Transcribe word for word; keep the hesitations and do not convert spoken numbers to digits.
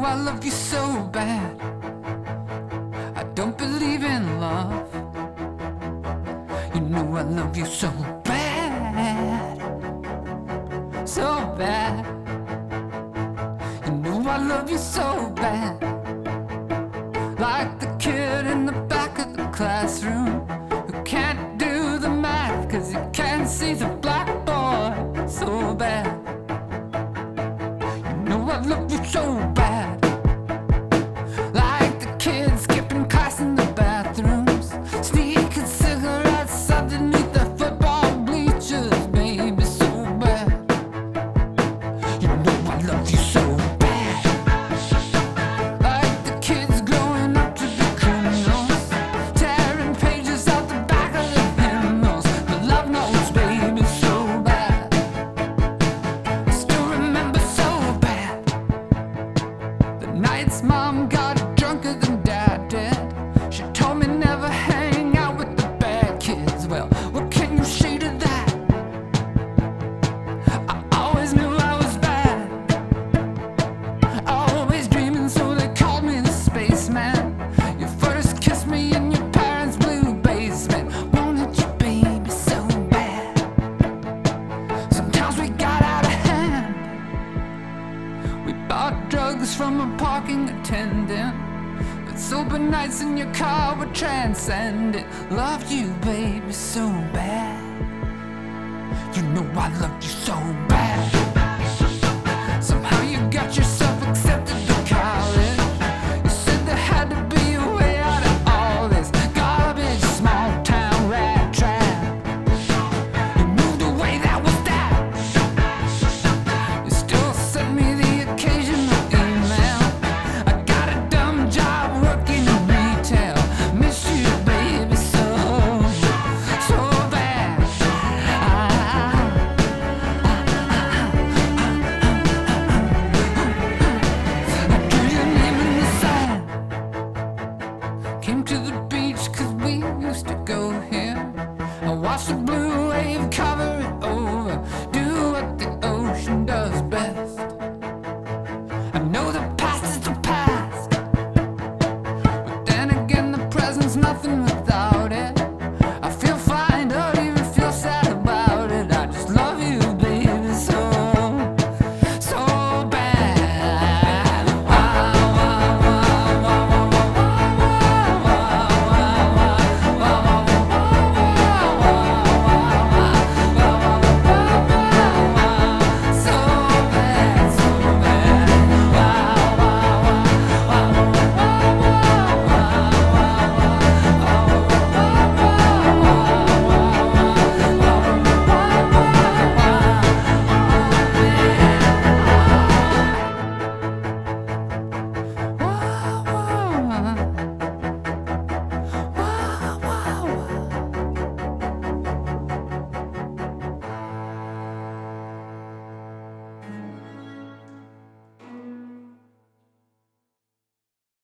I love you so bad. I don't believe in love. You know I love you so bad, so bad. You know I love you so bad. Like the kid in the back of the classroom who can't do the math 'cause he can't see the blackboard. So bad. You know I love you so bad. Like the kids skipping class in the bathrooms, sneaking cigarettes underneath the football bleachers. Baby, so bad. You know I love you so bad. Like the kids growing up to be criminals, tearing pages out the back of the hymnals. The love notes, baby, so bad. I still remember so bad the nights mom got drunker than dad did. She told me never hang out with the bad kids. Well, what can you say to that? I always knew I was bad, always dreaming, so they called me the spaceman. You first kissed me in your parents' blue basement. Wanted you, baby, so bad. Sometimes we got out of hand. We bought drugs from a parking attendant, but sober nights in your car were transcendent. Loved you, baby, so bad. You know I loved you so bad. Somehow you got yourself accepted to college. You said there had to be a way out of all this garbage, small town rat trap. You moved away, that was that. You still sent me the occasional email. I got a dumb job working in retail. Miss you, baby, so, so bad. I drew your name in the sand. Came to the beach 'cause we used to go here. I watched the blue wave come